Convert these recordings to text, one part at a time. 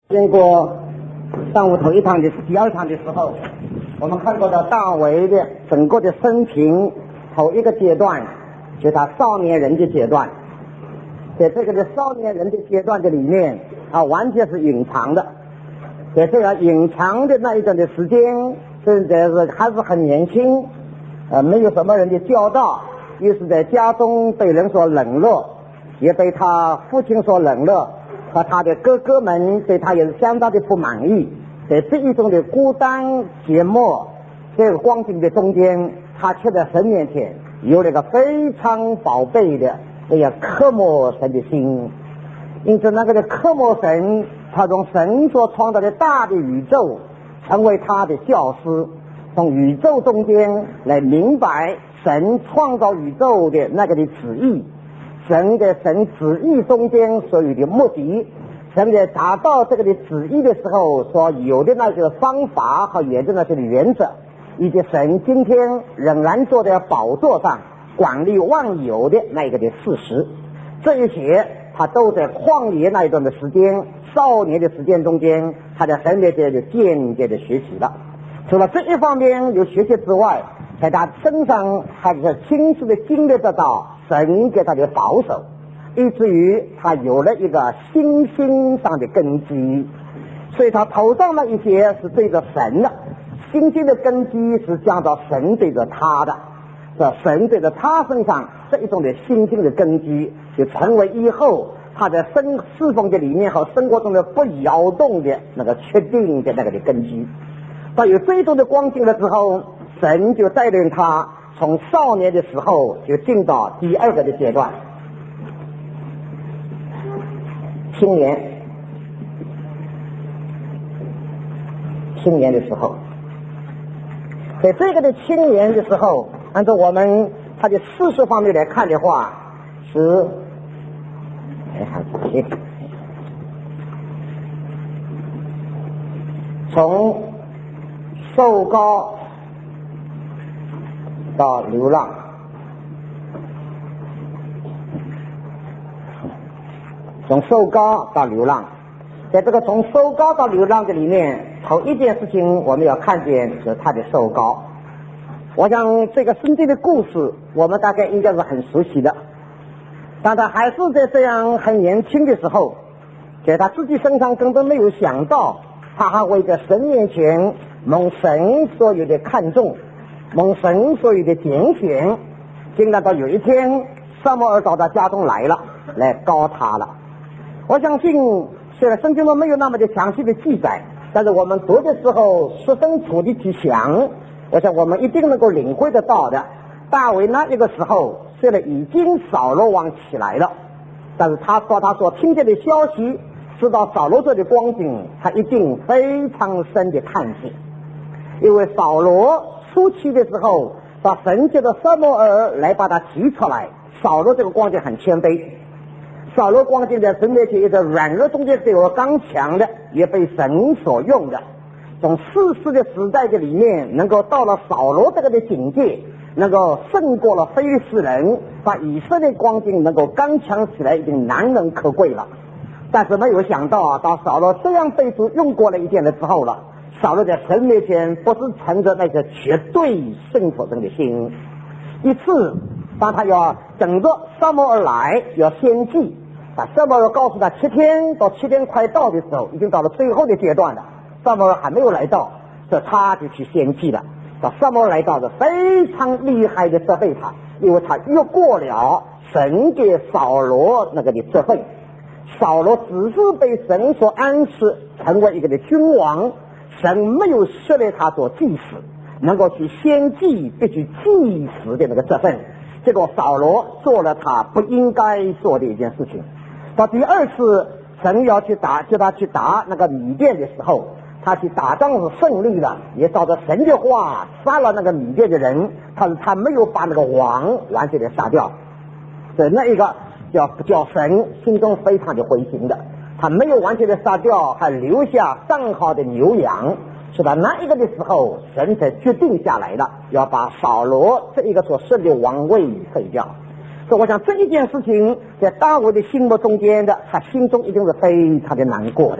经过上午头一堂的第二堂的时候，我们看过的大卫的整个的生平头一个阶段，就是他少年人的阶段。在这个的少年人的阶段的里面完全是隐藏的。在这个隐藏的那一段的时间，甚至是还是很年轻，没有什么人的教导，又是在家中被人所冷落，也被他父亲所冷落，和他的哥哥们对他也是相当的不满意。在这一种的孤单寂寞这个光景的中间，他却在神面前有了一个非常宝贝的这个渴慕神的心。因此那个的渴慕神，他从神所创造的大的宇宙成为他的教师，从宇宙中间来明白神创造宇宙的那个的旨意，神旨意中间所有的目的，神在达到这个的旨意的时候所有的那个方法和沿着那些的原则，以及神今天仍然坐在宝座上管理万有的那个的事实，这一些他都在旷野那一段的时间，少年的时间中间，他在神面前就渐渐的学习了。除了这一方面有学习之外，在他身上还是亲自的经历得到神给他的保守，以至于他有了一个信心上的根基。所以他头上那一些是对着神的，信心的根基是降到神对着他的，这神对着他身上这一种的信心的根基，就成为以后他在侍奉的里面和生活中的不摇动的那个确定的那个的根基。到有这种的光景了之后，神就带领他从少年的时候就进到第二个的阶段，青年的时候。在这个的青年的时候，按照我们他的事实方面来看的话，是从受膏到流浪，从受膏到流浪。在这个从受膏到流浪的里面，头一件事情我们要看见是他的受膏。我想这个圣经的故事我们大概应该是很熟悉的，但他还是在这样很年轻的时候，在他自己身上根本没有想到，他还会在神面前蒙神所有的看重，蒙神所有的拣选。竟然到有一天撒母耳到他家中来了，来膏他了。我相信虽然圣经中没有那么的详细的记载，但是我们读的时候设身处地去想，我想我们一定能够领会得到的。大卫那一个时候虽然已经扫罗王起来了，但是他说他所听见的消息，知道扫罗这的光景，他一定非常深的叹息。因为扫罗初期的时候把神借着撒母耳来把他提出来，扫罗这个光景很谦卑，扫罗光景在神面前一个软弱中间是有刚强的，也被神所用的。从世事的时代的里面，能够到了扫罗这个的境界，能够胜过了非利士人，把以色列光景能够刚强起来，已经难能可贵了。但是没有想到到扫罗这样被主用过了一遍了之后了，扫罗在神面前不是存着那个绝对顺服神的心。一次当他要等着撒母耳来要献祭，撒母耳告诉他7天到7天快到的时候，已经到了最后的阶段了，撒母耳还没有来到，这他就去献祭了。到撒母耳来到是非常厉害的责备他，因为他越过了神给扫罗那个的责备。扫罗只是被神所安置成为一个的君王，神没有设立他做祭司，能够去献祭必须祭司的那个责任。结果扫罗做了他不应该做的一件事情。到第二次神要去打，叫他去打那个米甸的时候，他去打仗是胜利了，也照着神的话杀了那个米甸的人，但是他没有把那个王完全的杀掉。所以那一个叫神心中非常的灰心的，他没有完全的杀掉，还留下上好的牛羊。是到那一个的时候，神才决定下来了，要把扫罗这一个所设的王位废掉。所以我想这一件事情在大卫的心目中间的，他心中一定是非常的难过的。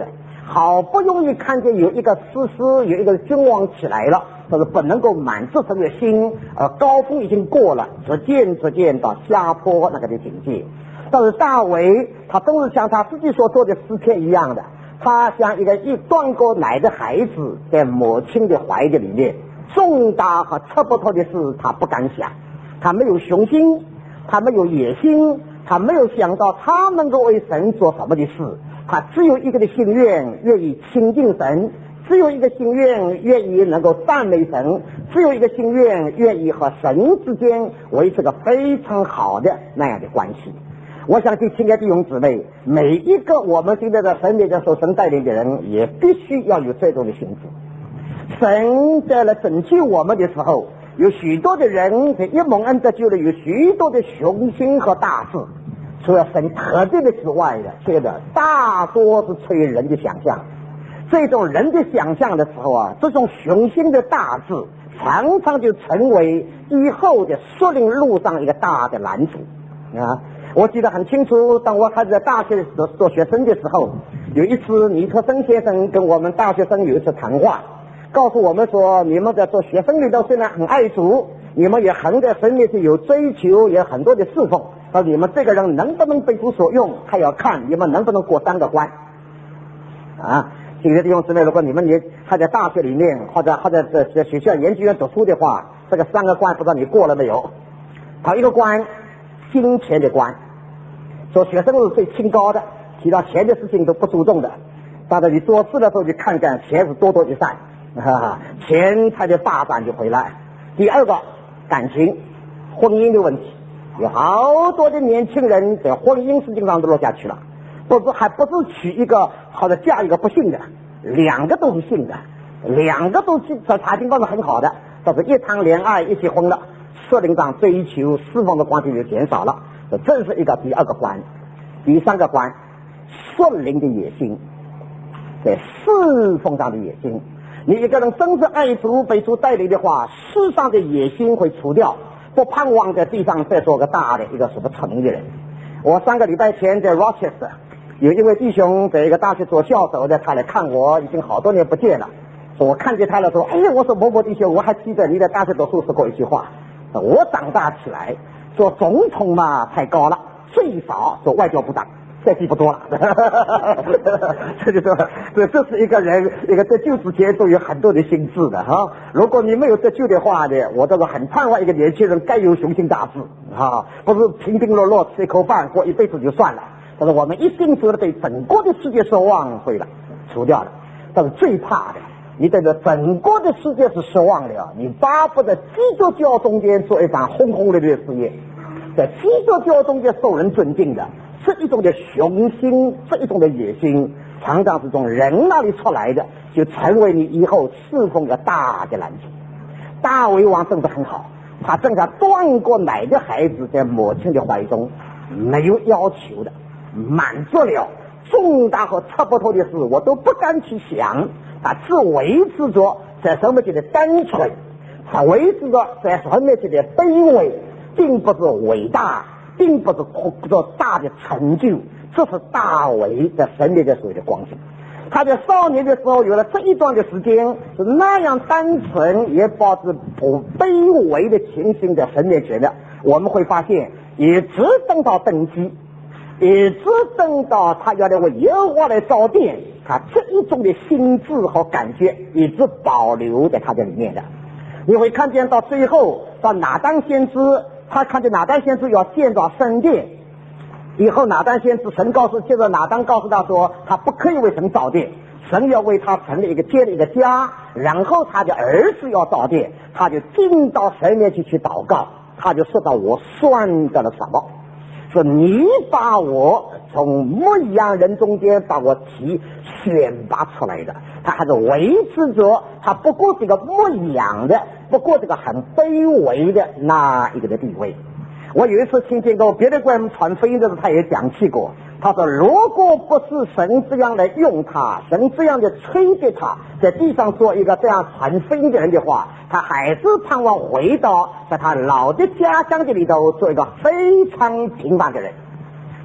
好不容易看见有一个士师，有一个君王起来了，但是不能够满足神的心，高峰已经过了，逐渐到下坡那个的境界。但是大卫他都是像他自己所做的诗篇一样的，他像一个断过奶的孩子，在母亲的怀的里面，重大和测不透的事他不敢想，他没有雄心，他没有野心，他没有想到他能够为神做什么的事，他只有一个的心愿，愿意亲近神，只有一个心愿，愿意能够赞美神，只有一个心愿，愿意和神之间维持个非常好的那样的关系。我相信亲爱的弟兄姊妹，每一个我们现在在神面前受神带领的人，也必须要有这种的心智。神在来拯救我们的时候，有许多的人在一蒙恩得救了，有许多的雄心和大志，除了神特定的之外的，这个大多是出于人的想象。这种人的想象的时候啊，这种雄心的大志常常就成为以后的属灵路上一个大的拦阻啊。我记得很清楚，当我还在大学做学生的时候，有一次尼克森先生跟我们大学生有一次谈话，告诉我们说，你们在做学生里头虽然很爱主，你们也很在神面前有追求，也很多的侍奉，但你们这个人能不能被主所用，还要看你们能不能过3个关啊。亲爱的弟兄姊妹，如果你们也还在大学里面或者在学校研究院读书的话，这个3个关不知道你过了没有。头一个关，金钱的关，做学生是最清高的，提到钱的事情都不注重的，但是你做事的时候就看看钱是多多益善，钱财的发展就回来。第二个，感情婚姻的问题，有好多的年轻人在婚姻事情上都落下去了，还不是娶一个或者嫁一个不幸的，2个都是幸的，2个都是查情况是很好的，但是一谈恋爱一结婚了，社灵上追求侍奉的关系就减少了，这是一个第2个关。第3个关，属灵的野心，在侍奉上的野心。你一个人真是爱主被主带领的话，世上的野心会除掉，不盼望在地上再做个大的一个什么成名的人。我3个礼拜前在 Rochester 有一位弟兄在一个大学做教授的，他来看我，已经好多年不见了。我看见他了说，我说某某弟兄，我还记得你在大学读书说过一句话，我长大起来做总统嘛太高了，最少做外交部长，再低不多了。这就说这是一个人一个得救之前都有很多的心智的哈。如果你没有得救的话呢，我这个很盼望一个年轻人该有雄心大志啊，不是平平落落吃一口饭过一辈子就算了。但是我们一定是对整个的世界失望会了，除掉了。但是最怕的，你对这整个的世界是失望了，你巴不得基督教中间做一番轰轰烈烈的事业，在基督教中间受人尊敬的，这一种的雄心，这一种的野心，常常是从人那里出来的，就成为你以后侍奉的大的拦阻。大卫王真的很好，他正像断过奶的孩子，在母亲的怀中，没有要求的，满足了重大和测不透的事我都不敢去想，他只维持着在神面前的单纯，他维持着在神面前的卑微，并不是伟大，并不是大的成就，这是大卫在神面前所有的光景。他在少年的时候有了这一段的时间是那样单纯，也保持不卑微的情形在神面前的，我们会发现一直等到登基，一直等到他要来为耶和华来造殿，他这一种的心智和感觉一直保留在他的里面的。你会看见到最后，到拿单先知，他看见拿单先知要建造圣殿，以后拿单先知接着拿单告诉他说，他不可以为神造殿，神要为他建立一个家，然后他的儿子要造殿，他就进到神面前去祷告，他就说到我算得了什么？说你把我从牧羊人中间把我选拔出来的，他还是维持着他不过这个牧羊的，不过这个很卑微的那一个的地位。我有一次听见过别的官传福音的时候，他也讲起过，他说如果不是神这样来用他，神这样的吹给他在地上做一个这样传福音的人的话，他还是盼望回到在他老的家乡的里头做一个非常平凡的人。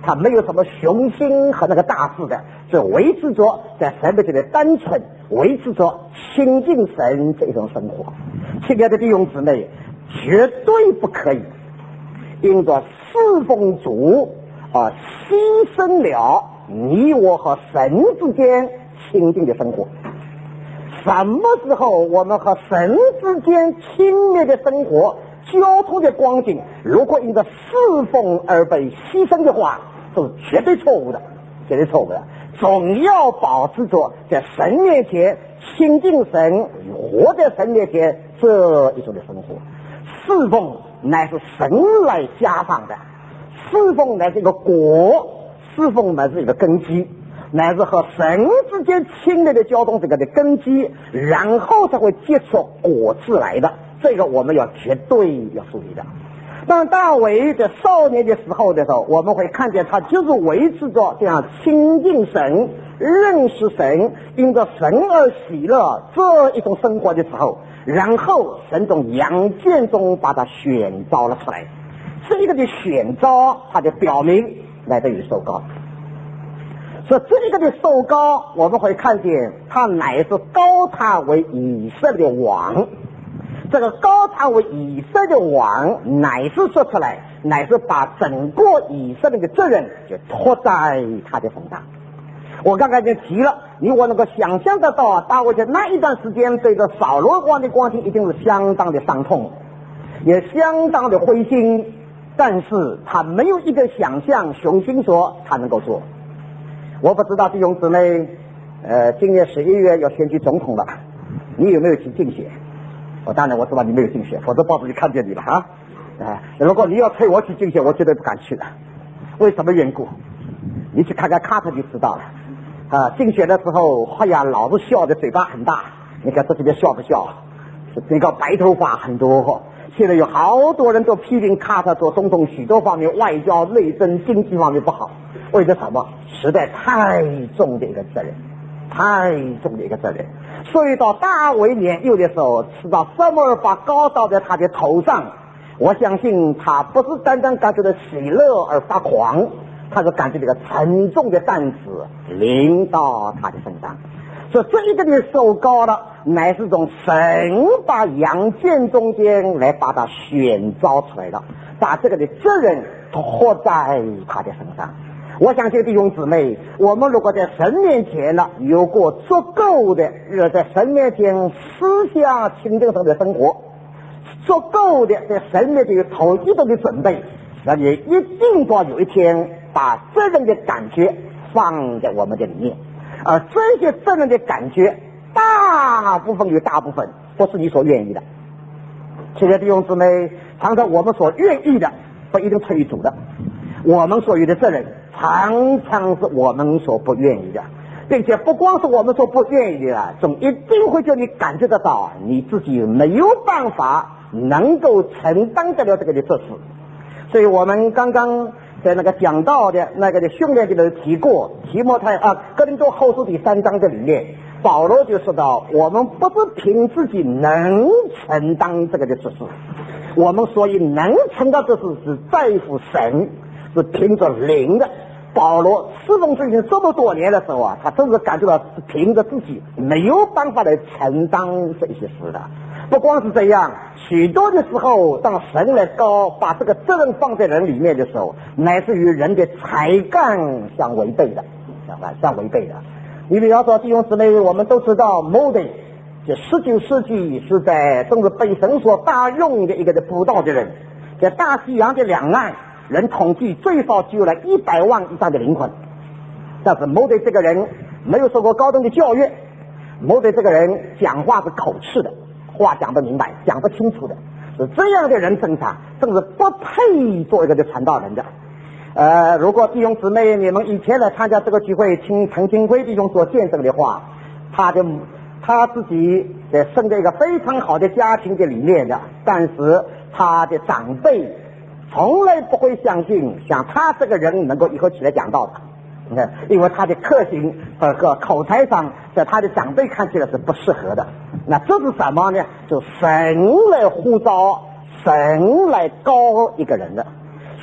他没有什么雄心和那个大志的，是维持着在神面前的单纯，维持着亲近神这种生活。亲爱的弟兄姊妹，绝对不可以因着侍奉主而牺牲了你我和神之间亲近的生活。什么时候我们和神之间亲密的生活交通的光景，如果因着侍奉而被牺牲的话，是绝对错误的，绝对错误的。总要保持着在神面前亲近神，活在神面前这一种的生活。侍奉乃是神来加上的，侍奉乃是一个果，侍奉乃是一个根基，乃是和神之间亲密的交通这个的根基，然后才会结出果子来的。这个我们要绝对要注意的。当大卫在少年的时候，我们会看见他就是维持着这样亲近神、认识神、因着神而喜乐这一种生活的时候，然后神从阳间中把他选召了出来。这个的选召，它的表明来自于受膏。所以这个的受膏，我们会看见他乃是膏他为以色列的王。这个膏他为以色列的王，乃是说出来，乃是把整个以色列的责任就托在他的身上。我刚才已经提了，你我能够想象得到，大卫在那一段时间对着扫罗王的光景一定是相当的伤痛，也相当的灰心，但是他没有一个想象雄心说他能够做。我不知道弟兄姊妹，今年11月要选举总统了，你有没有去竞选？当然我知道你没有竞选，否则报纸就看见你了啊！如果你要催我去竞选，我绝对不敢去的。为什么缘故？你去看看卡特就知道了。竞选的时候，哎呀，老是笑的嘴巴很大，你看这里面笑不笑？这个白头发很多。现在有好多人都批评卡特做总统许多方面，外交、内政、经济方面不好。为了什么？实在太重的一个责任，太重的一个责任。所以到大卫年幼的时候，知道撒母耳把膏倒在他的头上，我相信他不是单单感觉到喜乐而发狂，他是感觉这个沉重的担子临到他的身上。所以这一个的受膏了，乃是从神把阳间中间来把他选召出来的，把这个的责任托在他的身上。我相信弟兄姊妹，我们如果在神面前呢，有过足够的在神面前思想亲近神的生活，足够的在神面前有头一步的准备，那也一定要有一天把责任的感觉放在我们的里面。而这些责任的感觉，大部分不是你所愿意的。亲爱的弟兄姊妹，常常我们所愿意的不一定出于主的，我们所有的责任常常是我们所不愿意的，并且不光是我们所不愿意的，总一定会叫你感觉得到你自己没有办法能够承担得了这个的责事。所以我们刚刚在那个讲到的那个的训练里头提过，哥林多后书第3章的里面，保罗就说到，我们不是凭自己能承担这个的责事，我们所以能承担这事是在乎神，是凭着灵的。保罗侍奉之前这么多年的时候啊，他真是感觉到是凭着自己没有办法来承担这些事的。不光是这样，许多的时候当神来把这个责任放在人里面的时候，乃是与人的才干相违背的。你比方说弟兄姊妹，我们都知道摩西这19世纪是正是被神所大用的一个的布道的人，在大西洋的两岸，人统计最少救了100万以上的灵魂。但是摩西这个人没有受过高等的教育，摩西这个人讲话是口吃的，话讲不明白，讲不清楚的，是这样的人身上正是不配做一个的传道人的。如果弟兄姊妹你们以前来参加这个聚会，听陈金辉弟兄所见证的话，他自己在生在一个非常好的家庭的里面的，但是他的长辈从来不会相信像他这个人能够以后起来讲道的，因为他的个性和口才上在他的长辈看起来是不适合的。那这是什么呢？就神来呼召，神来高一个人的，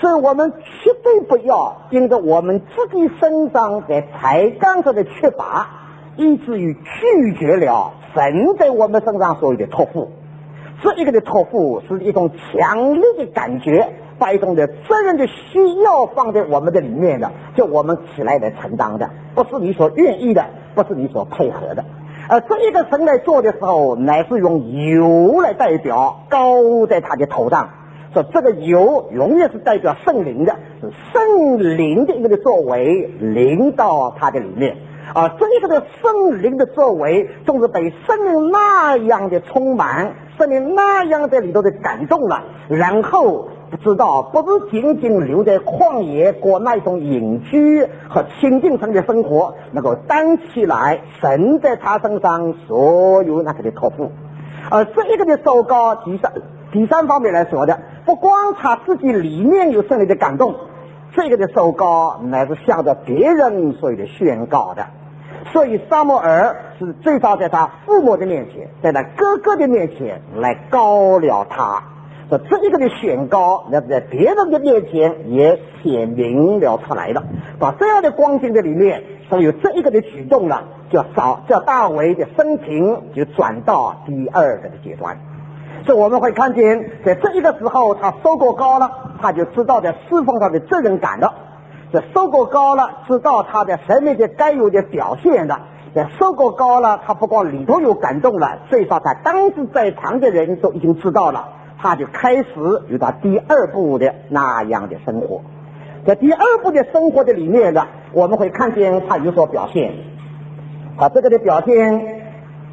所以我们绝对不要因着我们自己身上在才干上的缺乏，以至于拒绝了神在我们身上所有的托付。这一个的托付是一种强烈的感觉，把一种的责任的需要放在我们的里面的，就我们起来来承担的，不是你所愿意的，不是你所配合的。而这一个神来做的时候，乃是用油来代表，高在他的头上。说这个油永远是代表圣灵的，是圣灵的一个的作为临到他的里面。这一个的圣灵的作为，就是被圣灵那样的充满，圣灵那样在里头的感动了，然后知道不是仅仅留在旷野过那种隐居和亲近神的生活，能够担起来神在他身上所有那个的托付。这一个的受膏，第三方面来说的，不光他自己里面有圣灵的感动，这个的受膏乃是向着别人所有的宣告的。所以撒母耳是最早在他父母的面前，在他哥哥的面前来膏了他。说这一个的宣告，那在别人的面前也显明了出来了。把这样的光景的里面，所以有这一个的举动了，叫大卫的生平就转到第二个的阶段。所以我们会看见，在这一个时候，他收过高了，他就知道在释放他的责任感了。这收过高了，知道他的神面的该有的表现了。这收过高了，他不光里头有感动了，最少他当时在场的人都已经知道了，他就开始有他第二步的那样的生活。在第二步的生活的里面呢，我们会看见他有所表现。这个的表现，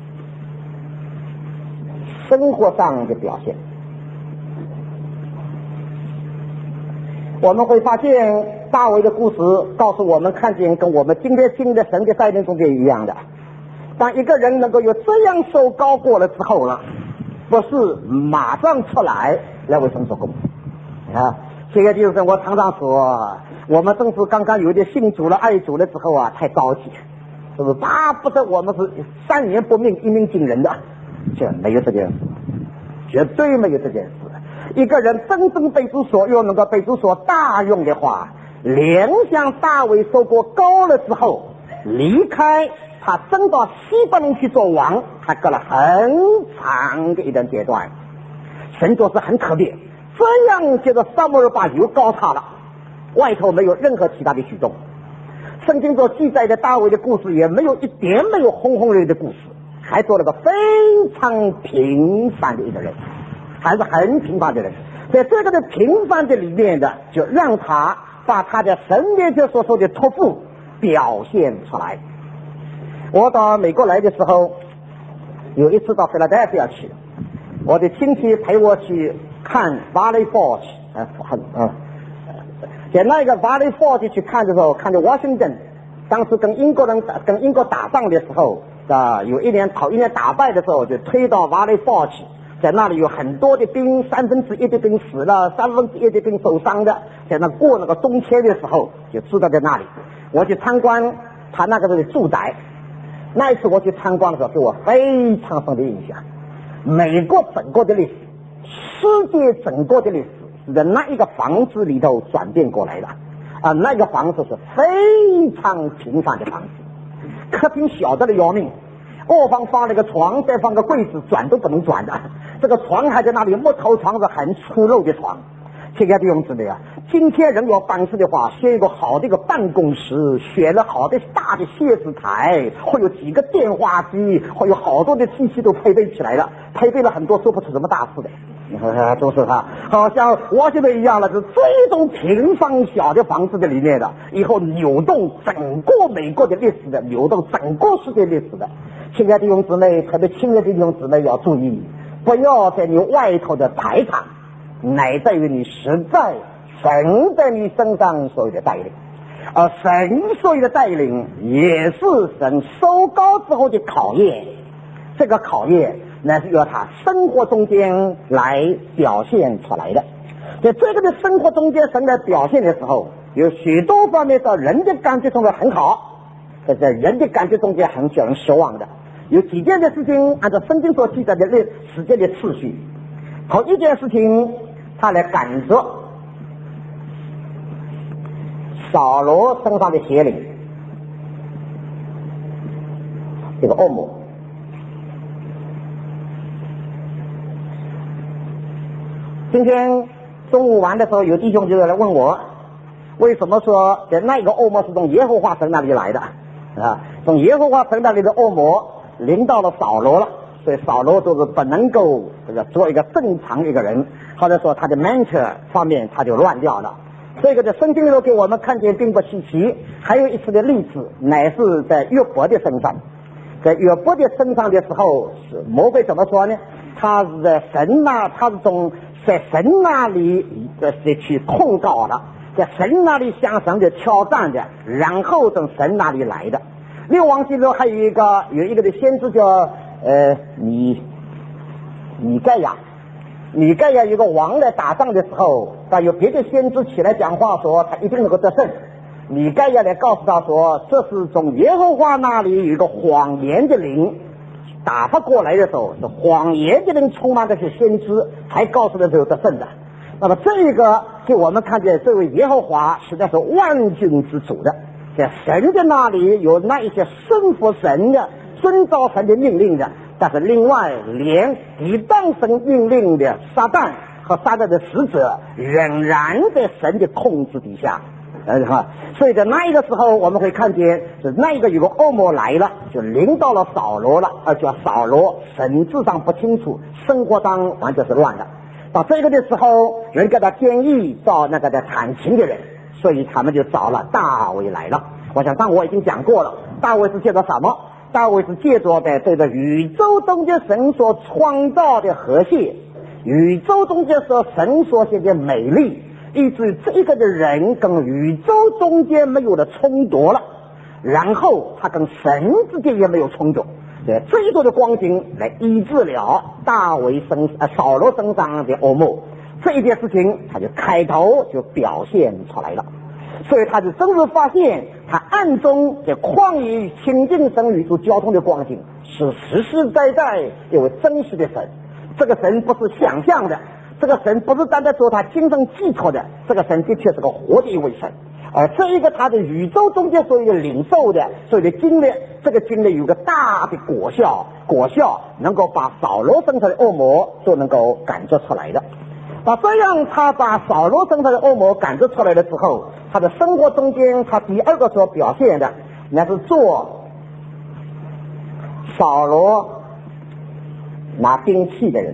生活上的表现，我们会发现大卫的故事告诉我们，看见跟我们今天新的神的带领中间一样的。当一个人能够有这样受膏过了之后呢，不是马上出来为神做工这个就是我常常说，我们正是刚刚有点信主了爱主了之后太着急，是不是巴不得我们是3年不命1命惊人的？这没有这件事，绝对没有这件事。一个人真正被主所用，能够被主所大用的话，连像大卫受过膏了之后，离开他真到西巴伦去做王，他隔了很长的一段阶段。神做事很特别，这样接着撒母耳把油膏他了，外头没有任何其他的举动。圣经所记载的大卫的故事也没有一点没有轰轰烈烈的故事，还做了个非常平凡的一个人，还是很平凡的人。在这个的平凡的里面的，就让他把他的神面前所说的托付表现出来。我到美国来的时候，有一次到菲拉戴菲亚去，我的亲戚陪我去看 Valley Forge， 在那个 Valley Forge 去看的时候，看着 Washington 当时跟英国打仗的时候有一年打败的时候，就推到 Valley Forge， 在那里有很多的兵，1/3的兵死了，1/3的兵受伤的，在那过那个冬天的时候，就知道在那里。我去参观他那个的住宅，那一次我去参观的时候，给我非常深的印象。美国整个的历史，世界整个的历史是在那一个房子里头转变过来的那个房子是非常平凡的房子，客厅小的要命，卧房放了个床，再放个柜子，转都不能转的。这个床还在那里，木头床是很粗陋的床。亲爱的弟兄姊妹今天人要办事的话，选一个好的一个办公室，选了好的大的写字台，会有几个电话机，会有好多的机器都配备起来了，配备了很多做不出什么大事的。都是好像我现在一样了，是这种平房小的房子的里面的，以后扭动整个美国的历史的，扭动整个世界历史的。亲爱的弟兄姊妹，特别亲爱的弟兄姊妹要注意，不要在你外头的排场，乃在于你实在神在你身上所有的带领，而神所有的带领也是神收膏之后的考验。这个考验乃是由他生活中间来表现出来的。在这个的生活中间，神来表现的时候，有许多方面到人的感觉中间很好，但在人的感觉中间很叫人失望的。有几件的事情按照圣经所记载的时间的次序。头一件事情，他来赶着扫罗身上的邪灵，这个恶魔。今天中午玩的时候，有弟兄就来问我，为什么说那个恶魔是从耶和华神那里来的啊？从耶和华神那里的恶魔临到了扫罗了，所以扫罗就是不能够做一个正常一个人，或者说他的 mentor 方面他就乱掉了。这个在圣经里头给我们看见并不稀奇。还有一次的例子，乃是在约伯的身上。在约伯的身上的时候，是魔鬼怎么说呢？他是在神他是在神那里去控告的，在神那里向神的挑战的，然后从神那里来的。另外记住还有一个的先知叫米盖亚。米盖亚有个王来打仗的时候，但有别的先知起来讲话说他一定能够得胜。米盖亚来告诉他说，这是从耶和华那里有一个谎言的灵打发过来的时候，是谎言的灵充满这些先知才告诉的时候得胜的。那么这个给我们看见这位耶和华实在是万军之主的，在神的那里有那一些顺服神的遵照神的命令的，但是另外连抵挡神命令的撒旦和撒旦的使者仍然在神的控制底下。所以在那一个时候我们会看见是那一个有个恶魔来了，就临到了扫罗了，叫扫罗神智上不清楚，生活上完全是乱的。到这个的时候，人给他建议找那个的弹琴的人，所以他们就找了大卫来了。我想上我已经讲过了，大卫是借着什么？大卫是借着的对着宇宙中的神所创造的和谐，宇宙中间所神所写的美丽，以至于这个的人跟宇宙中间没有了冲突了，然后他跟神之间也没有冲突。对，这一个的光景来医治了扫罗身上的恶魔，这一件事情他就开头就表现出来了。所以他就真是发现他暗中在旷野与亲近神与主交通的光景是实实在在有真实的神。这个神不是想象的，这个神不是单单做他精神寄托的，这个神的确是个活的一位神。而这一个他的宇宙中间所有的领受的所有的经历，这个经历有个大的果效能够把扫罗身上的恶魔都能够感觉出来的。这样他把扫罗身上的恶魔感觉出来了之后，他的生活中间他第二个所表现的那是做扫罗拿兵器的人。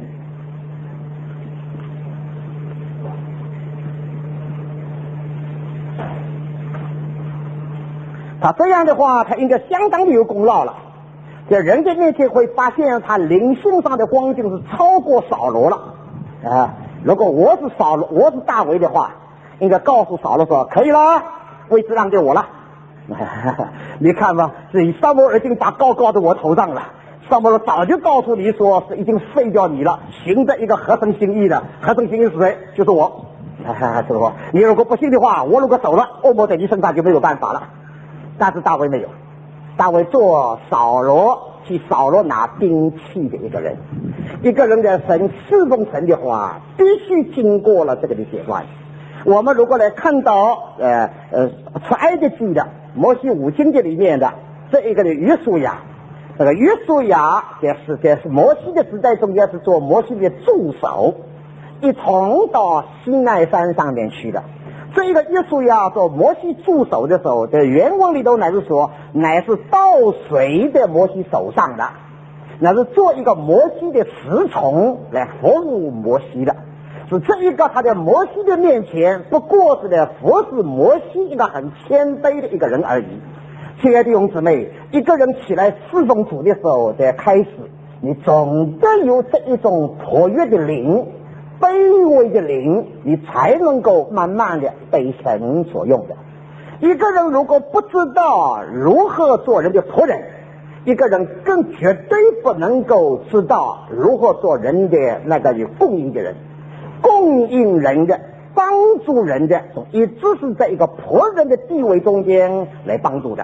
他这样的话他应该相当的有功劳了，在人的面前会发现他灵性上的光景是超过扫罗了如果我是大卫的话，应该告诉扫罗说可以了，位置让给我了你看吧，这撒母耳已经把高高的我头上了，撒母耳早就告诉你说是已经废掉你了，行着一个合神心意的，合神心意是谁？就是我是吧？你如果不信的话，我如果走了，恶魔在你身上就没有办法了。但是大卫没有，大卫做替扫罗拿兵器的一个人。一个人的神侍奉神的话，必须经过了这个的阶段。我们如果来看到出埃及记的摩西五经的里面的这一个的约书亚，这个约书亚在摩西的时代中间是做摩西的助手，一同到西奈山上面去的。这个约书亚做摩西助手的时候，在原文里头乃是说乃是倒水在摩西手上的，乃是做一个摩西的侍从来服务摩西的。是这一个他在摩西的面前不过是来服侍摩西一个很谦卑的一个人而已。亲爱的弟兄姊妹，一个人起来侍奉主的时候，在开始你总得有这一种活跃的灵，卑微的灵，你才能够慢慢的被神所用的。一个人如果不知道如何做人的仆人，一个人更绝对不能够知道如何做人的那个有供应的人，供应人的，帮助人的，一直是在一个仆人的地位中间来帮助的。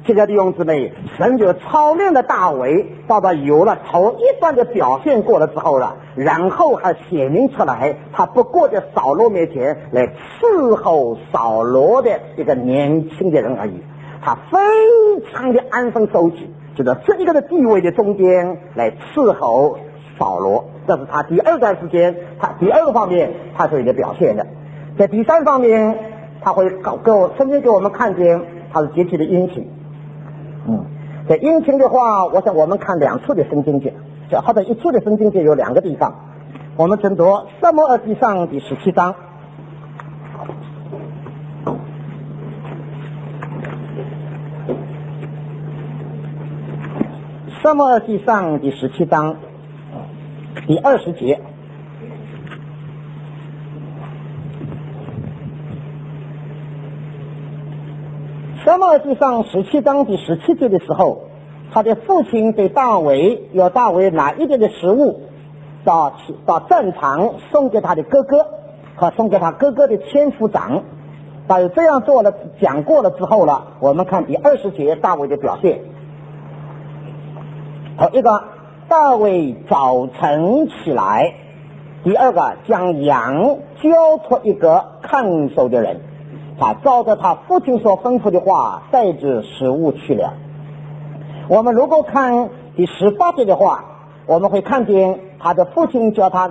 亲爱的弟兄姊妹，神就操练了大卫，到了有了头一段的表现过了之后了，然后还显明出来，他不过在扫罗面前来伺候扫罗的一个年轻的人而已，他非常的安分守己，就在这一个的地位的中间来伺候扫罗，这是他第二段时间，他第二个方面他所有的表现的。在第三方面，他会曾经给我们看见他是极其的殷勤。在殷勤的话，我想我们看两处的圣经节，或者一处的圣经节有两个地方。我们曾读撒母耳记上第17章。撒母耳记上第17章第20节。撒母耳记上17章第17节的时候，他的父亲对大卫要大卫拿一点的食物到战场送给他的哥哥和送给他哥哥的千夫长。大约这样做了讲过了之后了，我们看第20节大卫的表现。一个，大卫早晨起来；第二个，将羊交托一个看守的人，他照着他父亲所吩咐的话带着食物去了。我们如果看第18节的话，我们会看见他的父亲叫他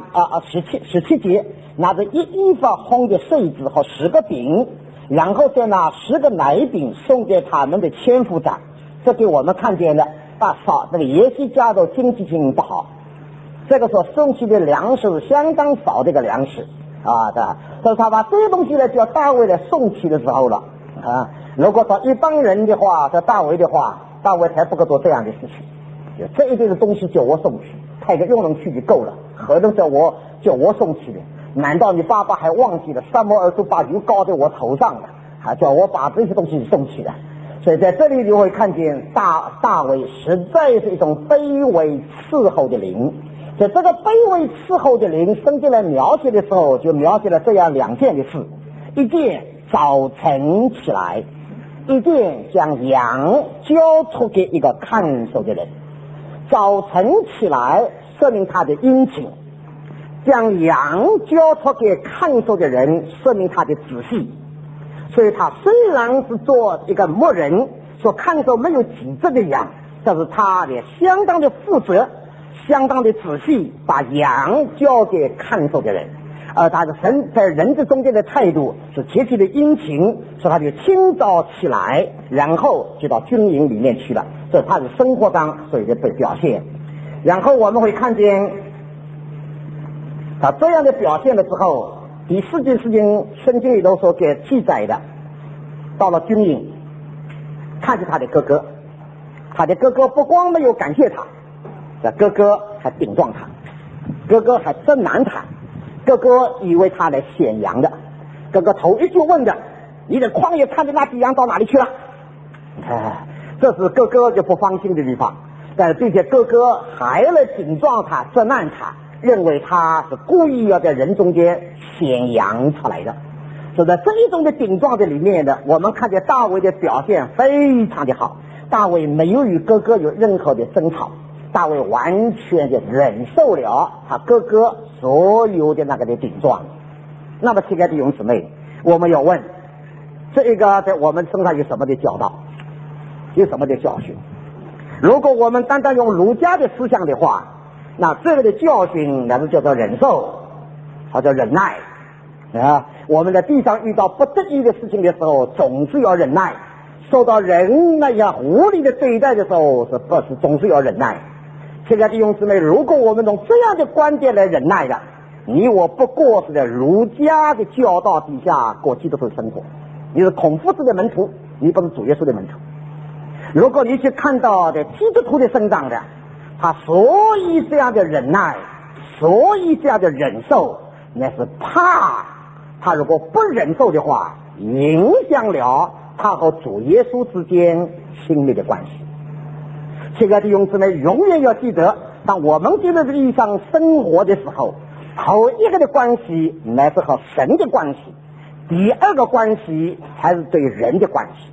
17节拿着一衣服烘的穗子和10个饼，然后再拿10个奶饼送给他们的千夫长。这给我们看见了这个耶西家的经济情不好，这个所送去的粮食相当少的一个粮食所以他把这些东西呢叫大卫来送去的时候了如果说一帮人的话，叫大卫的话，大卫才不会做这样的事情。这一堆的东西叫我送去，派个佣人去就够了，何能叫我送去的？难道你爸爸还忘记了撒母耳把油膏在我头上了，还叫我把这些东西送去的？所以在这里就会看见大卫实在是一种卑微伺候的灵。在这个卑微伺候的灵圣经来描写的时候，就描写了这样两件的事：一件早晨起来，一件将羊交出给一个看守的人。早晨起来说明他的殷勤，将羊交出给看守的人说明他的仔细。所以他虽然是做一个牧人，所看守没有几只的羊，但是他也相当的负责，相当的仔细，把羊交给看守的人。而他的神在人之中间的态度是极其的殷勤，所以他就清早起来，然后就到军营里面去了。这是他的生活上所有的表现。然后我们会看见他这样的表现了之后，第4件事情圣经里头所给记载的，到了军营看见他的哥哥，他的哥哥不光没有感谢他，哥哥还顶撞他，哥哥还责难他，哥哥以为他来显羊的，哥哥头一句问的：你在旷野看的那匹羊到哪里去了？这是哥哥就不放心的地方，但是并且哥哥还来顶撞他，责难他，认为他是故意要在人中间显扬出来的。所以在这一种的顶撞的里面呢，我们看见大卫的表现非常的好。大卫没有与哥哥有任何的争吵，大卫完全的忍受了他哥哥所有的那个的顶撞。那么亲爱的弟兄姊妹，我们要问，这一个在我们身上有什么的教导，有什么的教训？如果我们单单用儒家的思想的话，那这个的教训那是叫做忍受，或者忍耐我们在地上遇到不得已的事情的时候，总是要忍耐；受到人那样无理的对待的时候，总是要忍耐。亲爱的弟兄姊妹，如果我们用这样的观点来忍耐的，你我不过是在儒家的教导底下过基督徒生活，你是孔夫子的门徒，你不是主耶稣的门徒。如果你去看到的基督徒的生长的，他所以这样的忍耐，所以这样的忍受，那是怕他如果不忍受的话，影响了他和主耶稣之间亲密的关系。亲爱的弟兄姊妹，永远要记得，当我们在这个地上生活的时候，头一个的关系乃是和神的关系，第二个关系才是对人的关系。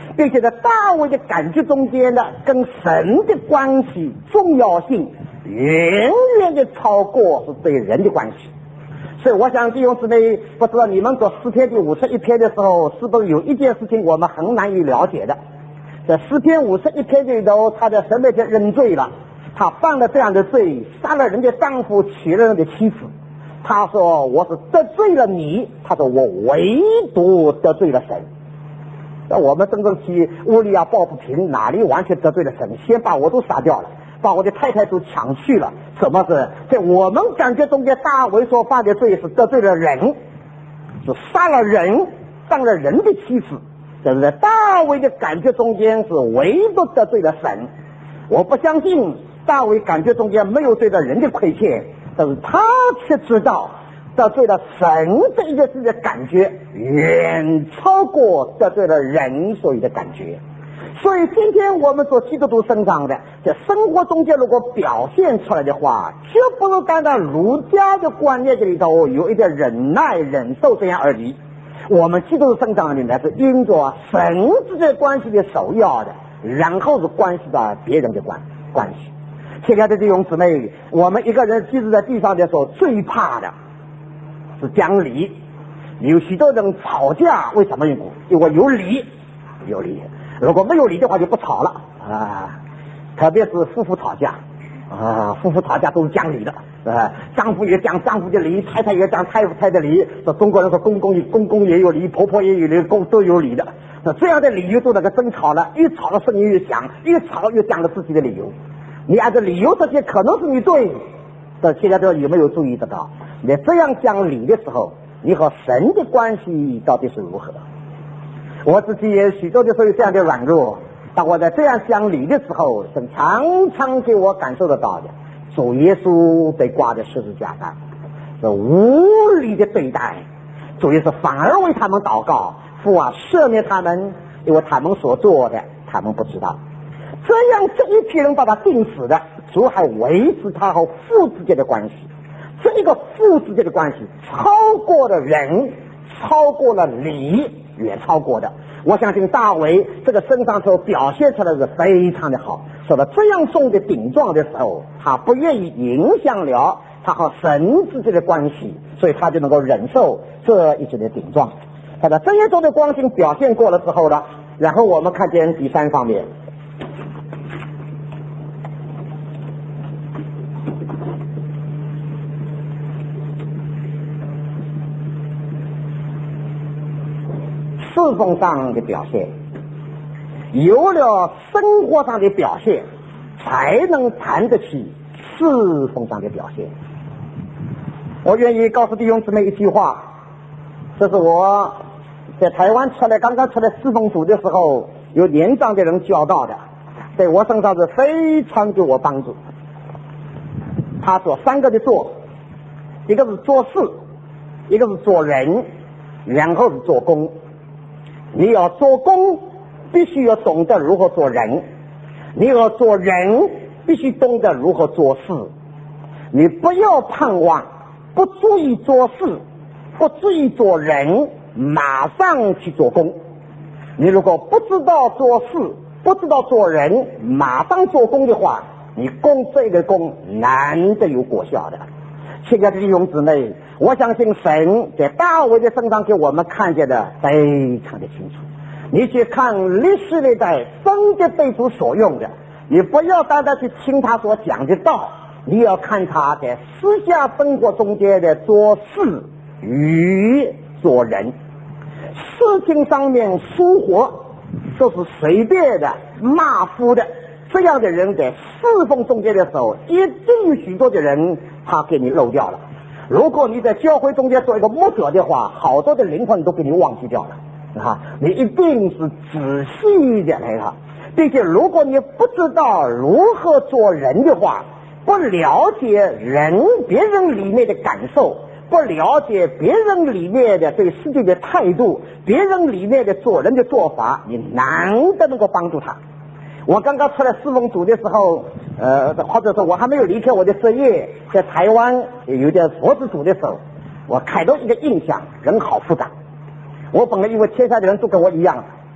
并且在大卫的感觉中间的跟神的关系重要性远远的超过是对人的关系。所以我想弟兄姊妹，不知道你们做诗篇第51篇的时候，是不是有一件事情我们很难以了解的？在诗篇51篇里头，他在神面前认罪了，他犯了这样的罪，杀了人的丈夫，娶了人的妻子。他说我是得罪了你，他说我唯独得罪了神。那我们真正去乌利亚抱不平，哪里完全得罪了神？先把我都杀掉了，把我的太太都抢去了。什么是在我们感觉中间大卫所犯的罪是得罪了人，是杀了人，当了人的妻子。这是在大卫的感觉中间是唯独得罪了神。我不相信大卫感觉中间没有对着人的亏欠，但是他却知道得罪了神这一件事的感觉远超过得罪了人所有的感觉。所以今天我们做基督徒身上的在生活中间如果表现出来的话，就不是单单儒家的观念这里头有一点忍耐忍受这样而已。我们基督徒身上里面是因着神之间关系的首要的，然后是关系到别人的关系。亲爱的弟兄姊妹，我们一个人居住在地上的时候，最怕的是讲理。有许多人吵架，为什么缘故？因为有理，有理。如果没有理的话，就不吵了啊。特别是夫妇吵架啊，夫妇吵架都是讲理的啊。丈夫也讲丈夫的理，太太也讲太太的理。说中国人说公公也有理，婆婆也有理，都有理的。那这样的理由都那个争吵了，越吵了声音越响，越吵越讲了自己的理由。你按照理由这些可能是你对，但现在都有没有注意得到？你这样讲理的时候，你和神的关系到底是如何？我自己也许多的时候有这样的软弱，当我在这样讲理的时候，是常常给我感受得到的。主耶稣被挂在十字架上，是无理的对待，主耶稣反而为他们祷告，父啊，赦免他们，因为他们所做的他们不知道。这样这一批人把他定死的，主还维持他和父之间的关系。这一个父之间的关系超过了人，超过了理，远超过的。我相信大卫这个身上所表现出来是非常的好。受到这样重的顶撞的时候，他不愿意影响了他和神之间的关系，所以他就能够忍受这一些的顶撞。他在这一种的光景表现过了之后呢，然后我们看见第三方面，侍奉上的表现，有了生活上的表现，才能谈得起侍奉上的表现。我愿意告诉弟兄姊妹一句话，这是我在台湾刚刚出来侍奉组的时候，有年长的人教导的，对我身上是非常给我帮助。他说三个的做，一个是做事，一个是做人，然后是做工。你要做工，必须要懂得如何做人；你要做人，必须懂得如何做事。你不要盼望不注意做事，不注意做人，马上去做工。你如果不知道做事，不知道做人，马上做工的话，你这个工难得有果效的。亲爱的弟兄姊妹，我相信神在大卫的身上给我们看见的非常的清楚。你去看历史历代真的被主所用的，你不要单单去听他所讲的道，你要看他在私下生活中间的做事与做人。事情上面疏忽都是随便的马虎的，这样的人在侍奉中间的时候，一定有许多的人他给你漏掉了。如果你在教会中间做一个牧者的话，好多的灵魂都给你忘记掉了啊！你一定是仔细的来看，并且如果你不知道如何做人的话，不了解别人里面的感受，不了解别人里面的对世界的态度，别人里面的做人的做法，你难得能够帮助他。我刚刚出来侍奉组的时候，或者说我还没有离开我的职业，在台湾有点佛子组的时候，我看到一个印象，人好复杂。我本来因为天下的人都跟我一样，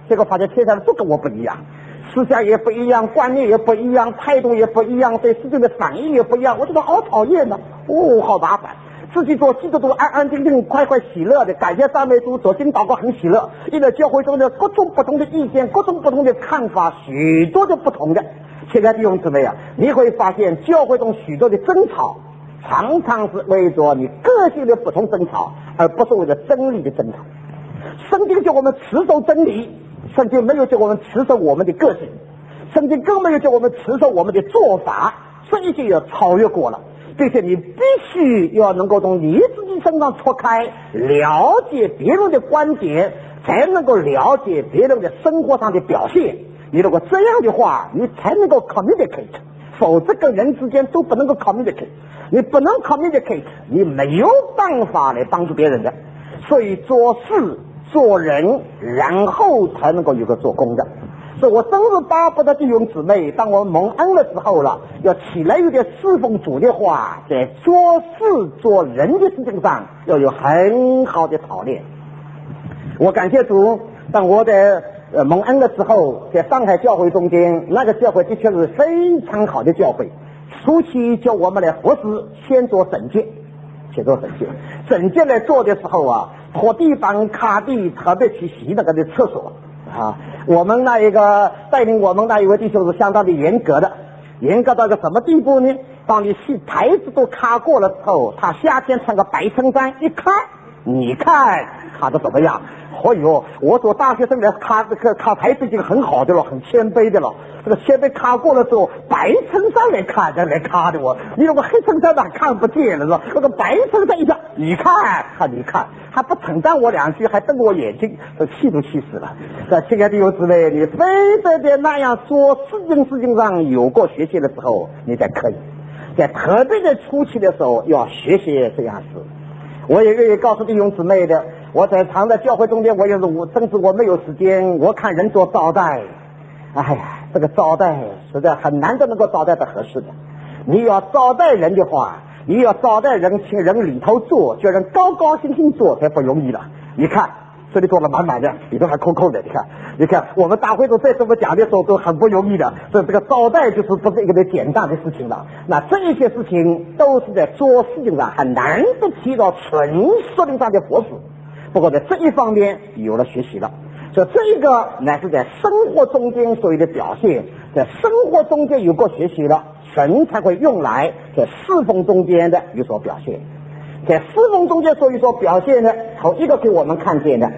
结果发现天下的都跟我不一样，思想也不一样，观念也不一样，态度也不一样，对事情的反应也不一样，我觉得好讨厌呢，好麻烦。自己做基督徒安安静静快快喜乐的，感谢赞美主，走进祷告很喜乐，因为教会中的各种不同的意见，各种不同的看法，许多的不同的。现在弟兄姊妹啊，你会发现教会中许多的争吵常常是为着你个性的不同争吵，而不是为了真理的争吵。圣经叫我们持守真理，圣经没有叫我们持守我们的个性，圣经更没有叫我们持守我们的做法，这一切要超越过了。并且你必须要能够从你自己身上脱开，了解别人的观点，才能够了解别人的生活上的表现。你如果这样的话，你才能够 communicate， 否则跟人之间都不能够 communicate。你不能 communicate， 你没有办法来帮助别人的。所以做事做人，然后才能够有个做工的。所以我真是巴不得弟兄姊妹，当我蒙恩的时候了，要起来有点侍奉主的话，在做事做人的事情上要有很好的操练。我感谢主，当我在蒙恩的时候，在上海教会中间，那个教会的确是非常好的教会。初期叫我们来服侍，先做整洁，整洁来做的时候啊，拖地板卡地，特别去洗那个的厕所啊。我们那一个带领我们那一位弟兄是相当的严格的，严格到个什么地步呢？当你洗台子都卡过了之后，他夏天穿个白衬衫一看，你看卡的怎么样？我做大学生来卡台子已经很好的了，很谦卑的了。这个谦卑卡过了之后，白衬衫来卡的我，你如果黑衬衫看不见了是吧？那个白衬衫一下，你看，还不称赞我两句，还瞪我眼睛，这气都气死了。这亲爱的弟兄姊妹，你非得在那样做事情上有过学习的时候，你才可以。在特别的初期的时候，要学习这样事。我也愿意告诉弟兄姊妹的，我在常在教会中间，甚至我没有时间，我看人做招待，哎呀，这个招待实在很难得能够招待的合适的。你要招待人的话，你要招待人，请人里头坐，叫人高高兴兴坐才不容易了。你看这里坐了满满的，里头还空空的，你看我们大会都在这么讲的时候都很不容易的，所以这个招待就是不是一个简单的事情了。那这一些事情都是在做事情上很难得起到纯属灵上的佛事。不过在这一方面有了学习了，所以这个乃是在生活中间所有的表现，在生活中间有过学习了，神才会用来在侍奉中间的有所表现。在侍奉中间所有所表现的，头一个给我们看见的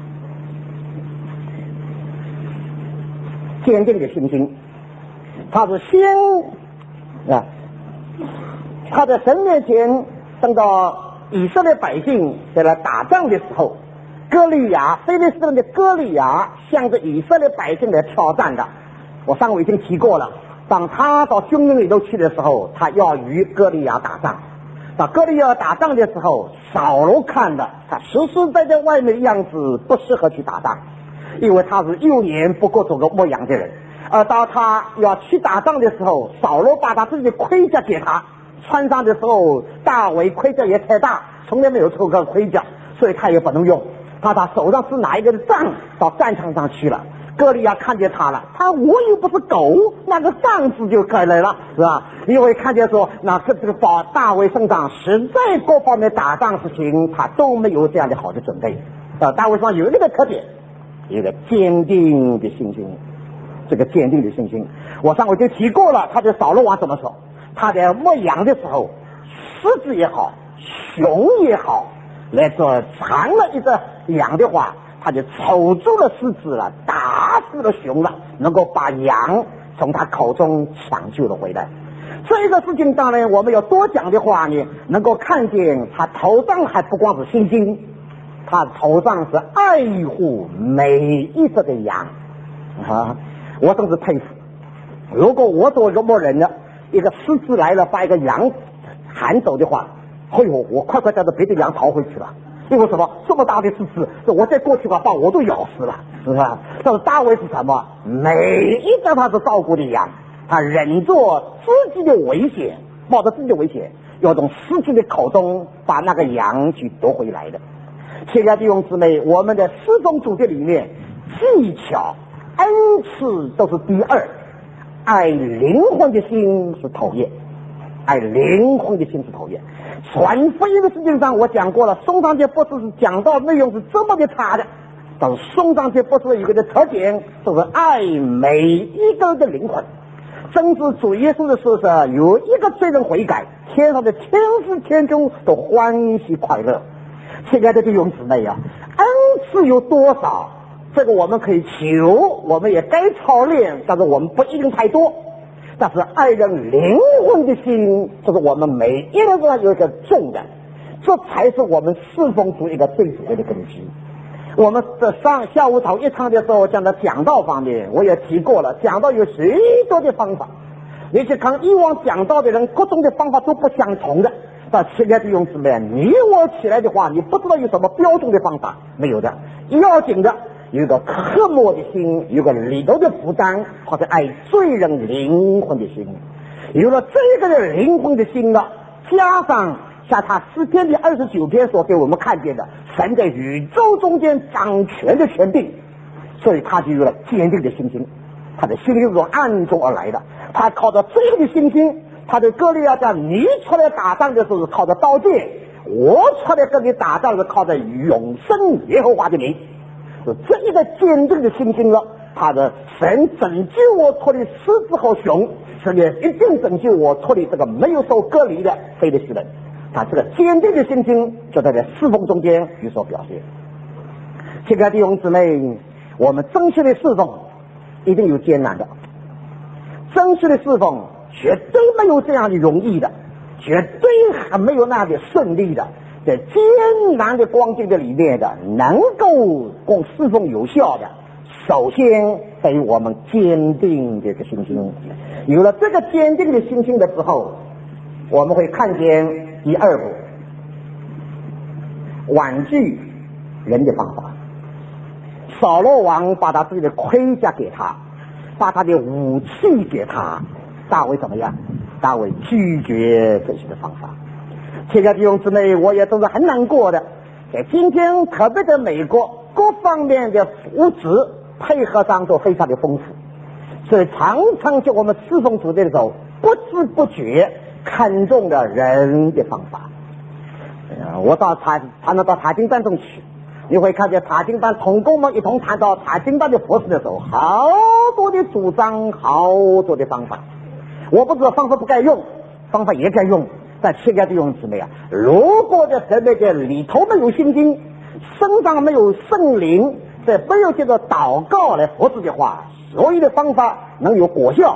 坚定的信心，他是他在神面前，等到以色列百姓在来打仗的时候，非利士人的歌利亚向着以色列百姓来挑战的。我上回已经提过了，当他到军营里头去的时候，他要与歌利亚打仗。到歌利亚打仗的时候，扫罗看的他实实在在外面的样子不适合去打仗，因为他是幼年不过做个牧羊的人。而当他要去打仗的时候，扫罗把他自己的盔甲给他穿上的时候，大卫盔甲也太大，从来没有抽过盔甲，所以他也不能用。他手上是拿一个杖到战场上去了。歌利亚看见他了，我又不是狗，那个杖子就过来了，是吧？你会看见说，那这个大卫身上实在各方面打仗事情他都没有这样的好的准备。大卫上有一个特点，一个坚定的信心。这个坚定的信心，我上回就提过了。他对扫罗王怎么说？他在牧羊的时候，狮子也好，熊也好，来这藏了一个羊的话，他就瞅住了狮子了，打死了熊了，能够把羊从他口中抢救了回来。这个事情当然我们要多讲的话呢，能够看见他头上还不光是信心，他头上是爱护每一只的羊啊！我真是佩服。如果我做一个牧人呢，一个狮子来了把一个羊喊走的话，我快带着别的羊逃回去了。因为什么？这么大的狮子，我再过去把我都咬死了，是吧？但是大卫是什么？每一只他是照顾的羊，他忍着自己的危险，冒着自己的危险，要从狮子的口中把那个羊去夺回来的。亲爱的弟兄姊妹，我们的侍奉主的里面， 技巧、恩赐都是第二，爱灵魂的心是头一，爱灵魂的心是头一。传福音的事情上，我讲过了，宋长杰博士是讲到内容是这么的差的，但是宋长杰博士有一个的特点，就是爱每一个人的灵魂。甚至主耶稣的说是有一个罪人悔改，天上的天父天君都欢喜快乐。亲爱的弟兄姊妹啊，恩赐有多少，这个我们可以求，我们也该操练，但是我们不一定太多。但是爱人灵魂的心，这是我们每一个人有一个重的，这才是我们侍奉主一个最主要的根基。我们在下午头一场的时候讲到讲道方面，我也提过了，讲道有许多的方法，你去看以往讲道的人，各种的方法都不相同的。但亲爱的弟兄姊妹，你我起来的话，你不知道有什么标准的方法，没有的。要紧的有一个刻薄的心，有个里头的负担，或者爱罪人灵魂的心。有了这个的灵魂的心了，加上像他诗篇的29篇所给我们看见的，神在宇宙中间掌权的权柄，所以他就有了坚定的信心。他的信心是从暗中而来的，他靠着这个的信心，他对歌利亚讲，你出来打仗的时候是靠着刀剑，我出来跟你打仗是靠着永生耶和华的名。这一个坚定的信心了，他的神拯救我脱离狮子和熊，神也一定拯救我脱离这个没有受隔离的非利士人。他这个坚定的信心就在侍奉中间有所表现。亲爱的弟兄姊妹，我们真实的侍奉一定有艰难的，真实的侍奉绝对没有这样的容易的，绝对还没有那样的顺利的。在艰难的光景的里面的，能够供侍奉有效的，首先得有我们坚定的信心。有了这个坚定的信心的时候，我们会看见第二步，婉拒人的方法。扫罗王把他自己的盔甲给他，把他的武器给他，大卫怎么样？大卫拒绝这些的方法。亲爱的弟兄姊妹，我也都是很难过的。在今天，特别在美国，各方面的物质配合上都非常的丰富，所以常常叫我们侍奉主的时候，不知不觉看中了人的方法。我谈到查经班中去，你会看见查经班同工们一同谈到查经班的服事的时候，好多的主张，好多的方法。我不知道方法不该用，方法也该用。但亲爱的弟兄姊妹啊，如果在这边的里头没有信心，身上没有圣灵，在没有借着祷告来服侍的话，所有的方法能有果效。